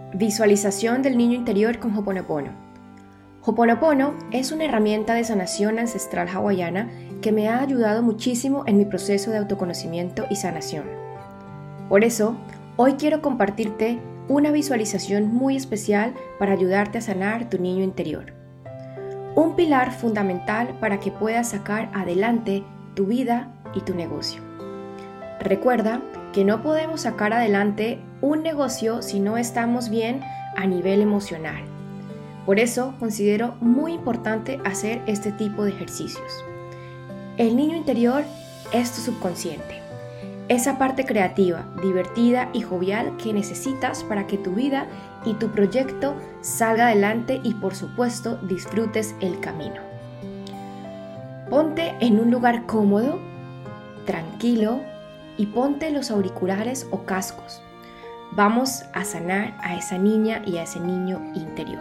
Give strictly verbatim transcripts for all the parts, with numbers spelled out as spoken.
Visualización del niño interior con Ho'oponopono. Ho'oponopono es una herramienta de sanación ancestral hawaiana que me ha ayudado muchísimo en mi proceso de autoconocimiento y sanación. Por eso, hoy quiero compartirte una visualización muy especial para ayudarte a sanar tu niño interior. Un pilar fundamental para que puedas sacar adelante tu vida y tu negocio. Recuerda que no podemos sacar adelante un negocio si no estamos bien a nivel emocional. Por eso considero muy importante hacer este tipo de ejercicios. El niño interior es tu subconsciente, esa parte creativa, divertida y jovial que necesitas para que tu vida y tu proyecto salga adelante y por supuesto disfrutes el camino. Ponte en un lugar cómodo, tranquilo y ponte los auriculares o cascos. Vamos a sanar a esa niña y a ese niño interior.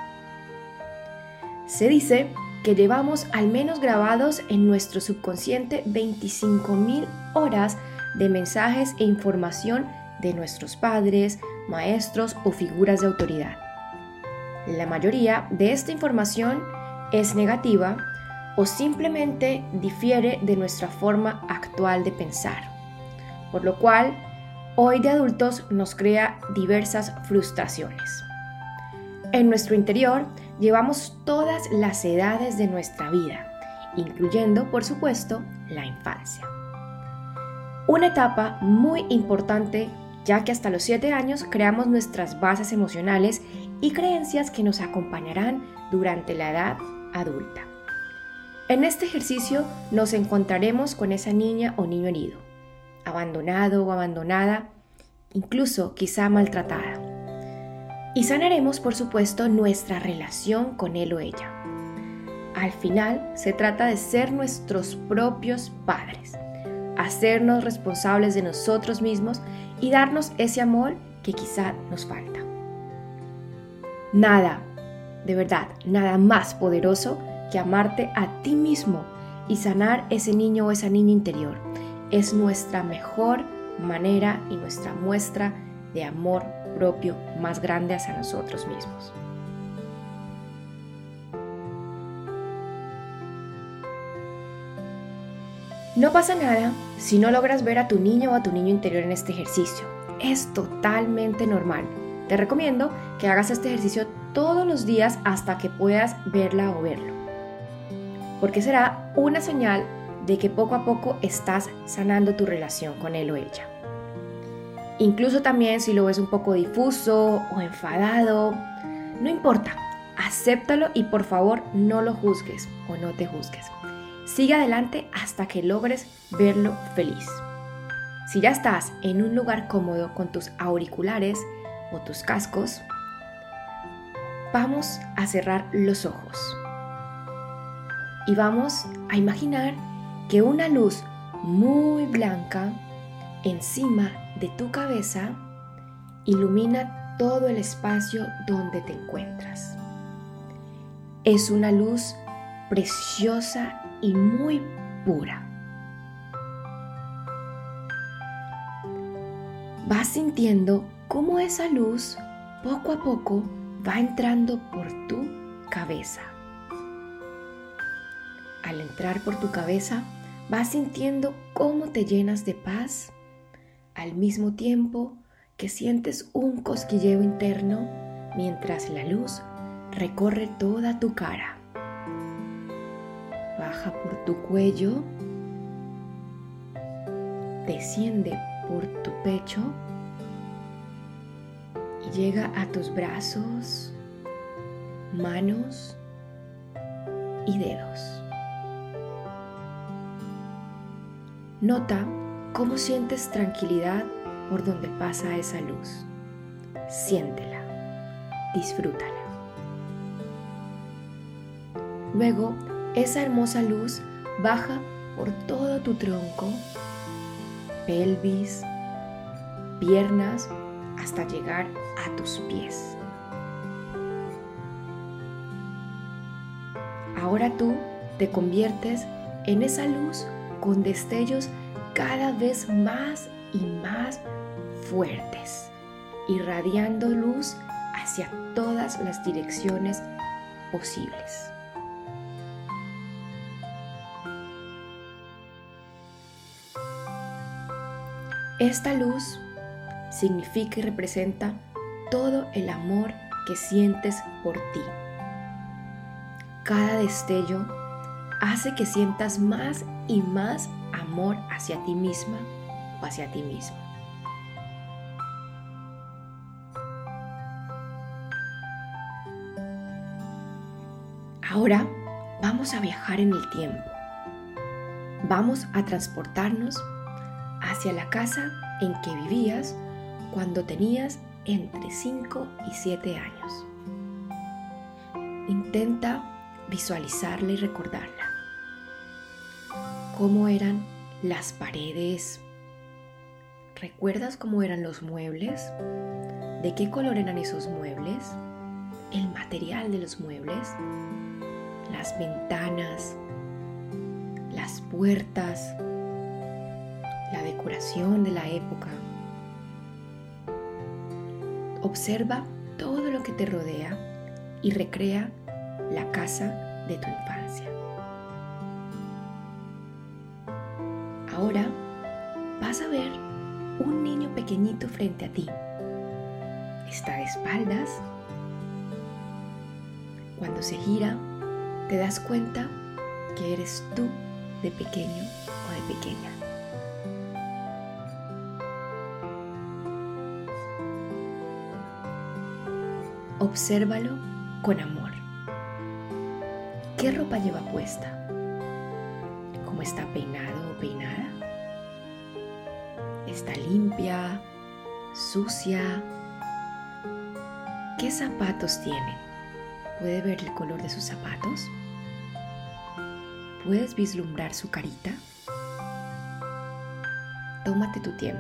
Se dice que llevamos al menos grabados en nuestro subconsciente veinticinco mil horas de mensajes e información de nuestros padres, maestros o figuras de autoridad. La mayoría de esta información es negativa o simplemente difiere de nuestra forma actual de pensar, por lo cual hoy de adultos nos crea diversas frustraciones. En nuestro interior llevamos todas las edades de nuestra vida, incluyendo, por supuesto, la infancia. Una etapa muy importante, ya que hasta los siete años creamos nuestras bases emocionales y creencias que nos acompañarán durante la edad adulta. En este ejercicio nos encontraremos con esa niña o niño herido, abandonado o abandonada, incluso quizá maltratada. Y sanaremos, por supuesto, nuestra relación con él o ella. Al final, se trata de ser nuestros propios padres, hacernos responsables de nosotros mismos y darnos ese amor que quizá nos falta. Nada, de verdad, nada más poderoso que amarte a ti mismo y sanar ese niño o esa niña interior. Es nuestra mejor manera y nuestra muestra de amor propio más grande hacia nosotros mismos. No pasa nada si no logras ver a tu niño o a tu niño interior en este ejercicio. Es totalmente normal. Te recomiendo que hagas este ejercicio todos los días hasta que puedas verla o verlo, porque será una señal de que poco a poco estás sanando tu relación con él o ella. Incluso también si lo ves un poco difuso o enfadado, no importa, acéptalo y por favor no lo juzgues o no te juzgues. Sigue adelante hasta que logres verlo feliz. Si ya estás en un lugar cómodo con tus auriculares o tus cascos, vamos a cerrar los ojos y vamos a imaginar que una luz muy blanca encima de tu cabeza ilumina todo el espacio donde te encuentras. Es una luz preciosa y muy pura. Vas sintiendo cómo esa luz poco a poco va entrando por tu cabeza. Al entrar por tu cabeza, vas sintiendo cómo te llenas de paz, al mismo tiempo que sientes un cosquilleo interno mientras la luz recorre toda tu cara. Baja por tu cuello, desciende por tu pecho y llega a tus brazos, manos y dedos. Nota cómo sientes tranquilidad por donde pasa esa luz. Siéntela, disfrútala. Luego, esa hermosa luz baja por todo tu tronco, pelvis, piernas, hasta llegar a tus pies. Ahora tú te conviertes en esa luz con destellos cada vez más y más fuertes, irradiando luz hacia todas las direcciones posibles. Esta luz significa y representa todo el amor que sientes por ti. Cada destello hace que sientas más y más amor hacia ti misma o hacia ti mismo. Ahora vamos a viajar en el tiempo. Vamos a transportarnos hacia la casa en que vivías cuando tenías entre cinco y siete años. Intenta visualizarla y recordarla. ¿Cómo eran las paredes? ¿Recuerdas cómo eran los muebles? ¿De qué color eran esos muebles? ¿El material de los muebles? ¿Las ventanas? ¿Las puertas? ¿La decoración de la época? Observa todo lo que te rodea y recrea la casa de tu infancia. Ahora vas a ver un niño pequeñito frente a ti. Está de espaldas. Cuando se gira, te das cuenta que eres tú de pequeño o de pequeña. Obsérvalo con amor. ¿Qué ropa lleva puesta? ¿Cómo está peinado o peinada? ¿Está limpia? ¿Sucia? ¿Qué zapatos tiene? ¿Puede ver el color de sus zapatos? ¿Puedes vislumbrar su carita? Tómate tu tiempo.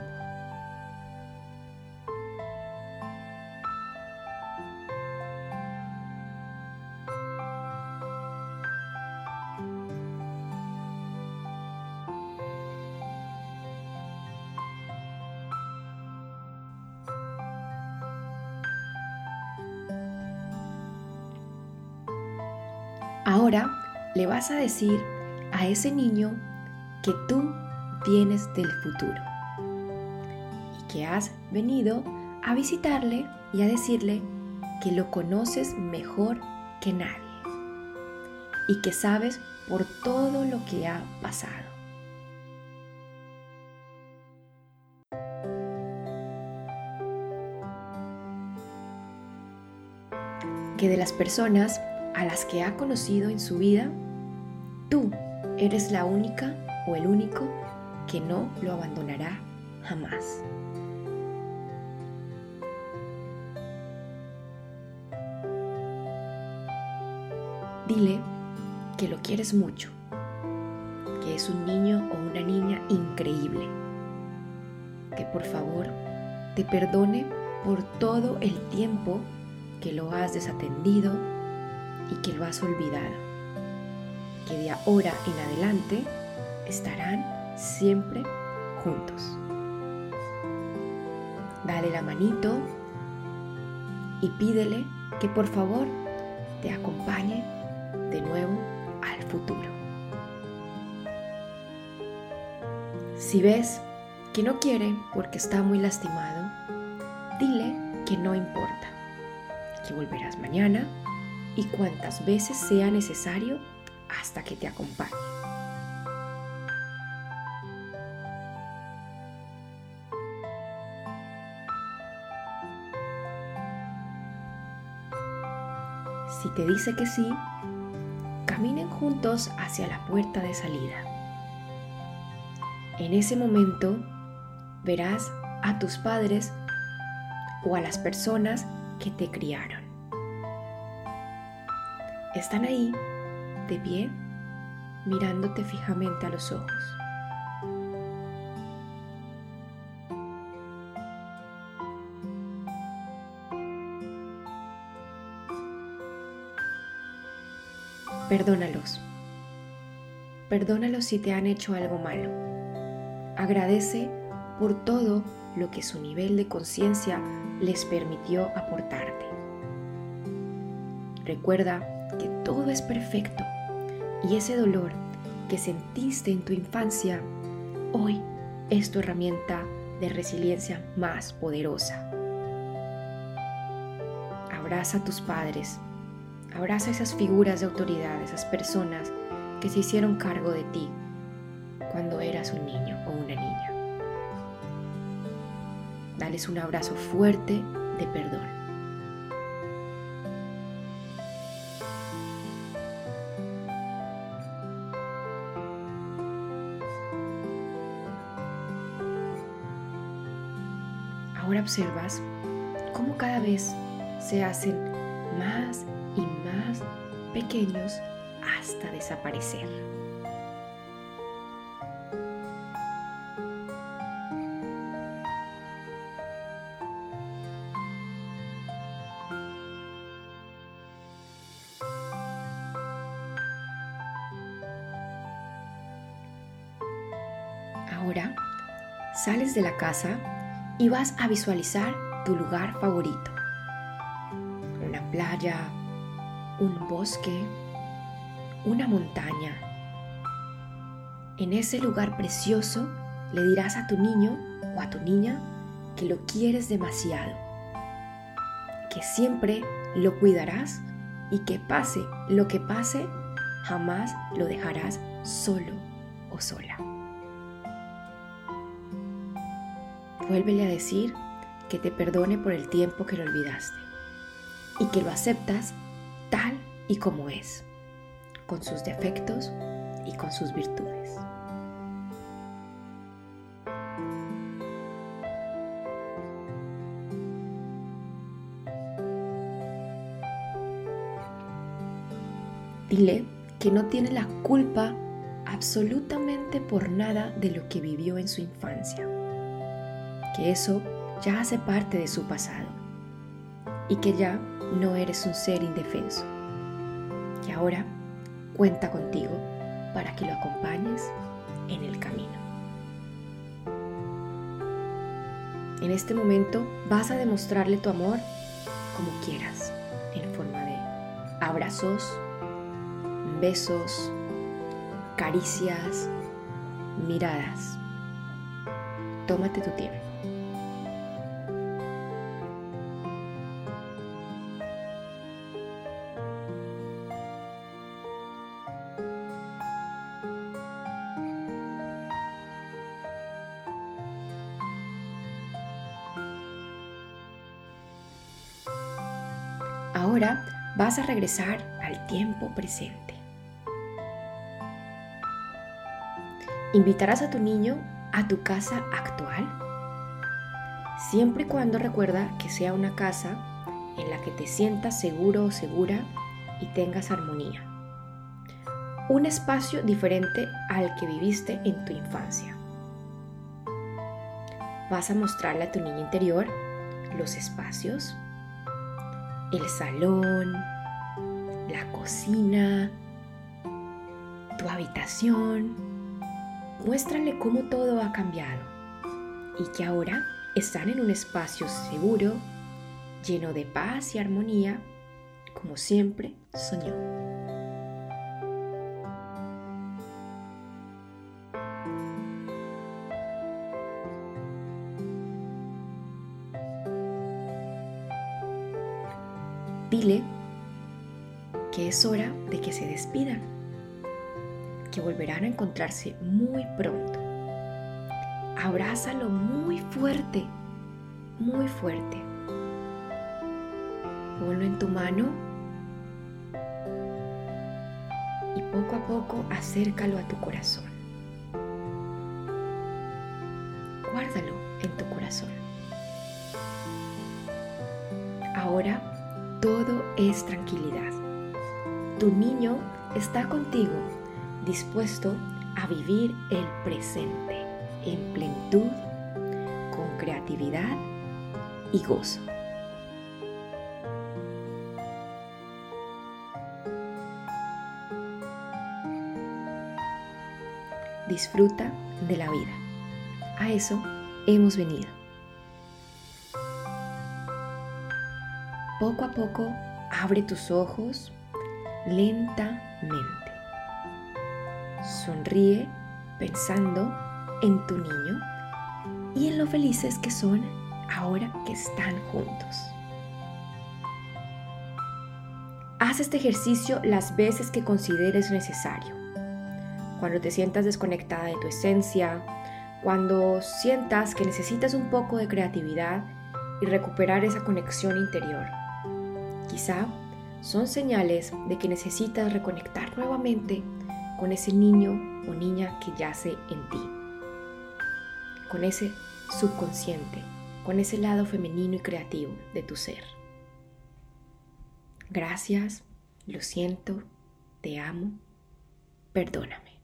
Ahora le vas a decir a ese niño que tú vienes del futuro y que has venido a visitarle y a decirle que lo conoces mejor que nadie y que sabes por todo lo que ha pasado. Que de las personas a las que ha conocido en su vida, tú eres la única o el único que no lo abandonará jamás. Dile que lo quieres mucho, que es un niño o una niña increíble, que por favor te perdone por todo el tiempo que lo has desatendido y que lo has olvidado, que de ahora en adelante estarán siempre juntos. Dale la manito y pídele que por favor te acompañe de nuevo al futuro. Si ves que no quiere porque está muy lastimado, dile que no importa, que volverás mañana y cuantas veces sea necesario hasta que te acompañe. Si te dice que sí, caminen juntos hacia la puerta de salida. En ese momento verás a tus padres o a las personas que te criaron. Están ahí, de pie, mirándote fijamente a los ojos. Perdónalos. Perdónalos si te han hecho algo malo. Agradece por todo lo que su nivel de conciencia les permitió aportarte. Recuerda que todo es perfecto y ese dolor que sentiste en tu infancia hoy es tu herramienta de resiliencia más poderosa. Abraza a tus padres, abraza a esas figuras de autoridad, esas personas que se hicieron cargo de ti cuando eras un niño o una niña. Dales un abrazo fuerte de perdón. Ahora observas cómo cada vez se hacen más y más pequeños hasta desaparecer. Ahora sales de la casa y vas a visualizar tu lugar favorito. Una playa, un bosque, una montaña. En ese lugar precioso le dirás a tu niño o a tu niña que lo quieres demasiado, que siempre lo cuidarás y que pase lo que pase, jamás lo dejarás solo o sola. Vuélvele a decir que te perdone por el tiempo que lo olvidaste y que lo aceptas tal y como es, con sus defectos y con sus virtudes. Dile que no tiene la culpa absolutamente por nada de lo que vivió en su infancia, que eso ya hace parte de su pasado y que ya no eres un ser indefenso, que ahora cuenta contigo para que lo acompañes en el camino. En este momento vas a demostrarle tu amor como quieras, en forma de abrazos, besos, caricias, miradas. Tómate tu tiempo. Ahora vas a regresar al tiempo presente. Invitarás a tu niño a tu casa actual, siempre y cuando recuerda que sea una casa en la que te sientas seguro o segura y tengas armonía. Un espacio diferente al que viviste en tu infancia. Vas a mostrarle a tu niño interior los espacios, el salón, la cocina, tu habitación. Muéstrale cómo todo ha cambiado y que ahora están en un espacio seguro, lleno de paz y armonía, como siempre soñó. Dile que es hora de que se despidan, que volverán a encontrarse muy pronto. Abrázalo muy fuerte, muy fuerte. Ponlo en tu mano y poco a poco acércalo a tu corazón. Guárdalo en tu corazón. Ahora todo es tranquilidad. Tu niño está contigo, dispuesto a vivir el presente en plenitud, con creatividad y gozo. Disfruta de la vida. A eso hemos venido. Poco a poco Abre tus ojos lentamente. Sonríe pensando en tu niño y en lo felices que son ahora que están juntos. Haz este ejercicio las veces que consideres necesario. Cuando te sientas desconectada de tu esencia, cuando sientas que necesitas un poco de creatividad y recuperar esa conexión interior. Quizá son señales de que necesitas reconectar nuevamente con ese niño o niña que yace en ti, con ese subconsciente, con ese lado femenino y creativo de tu ser. Gracias, lo siento, te amo, perdóname.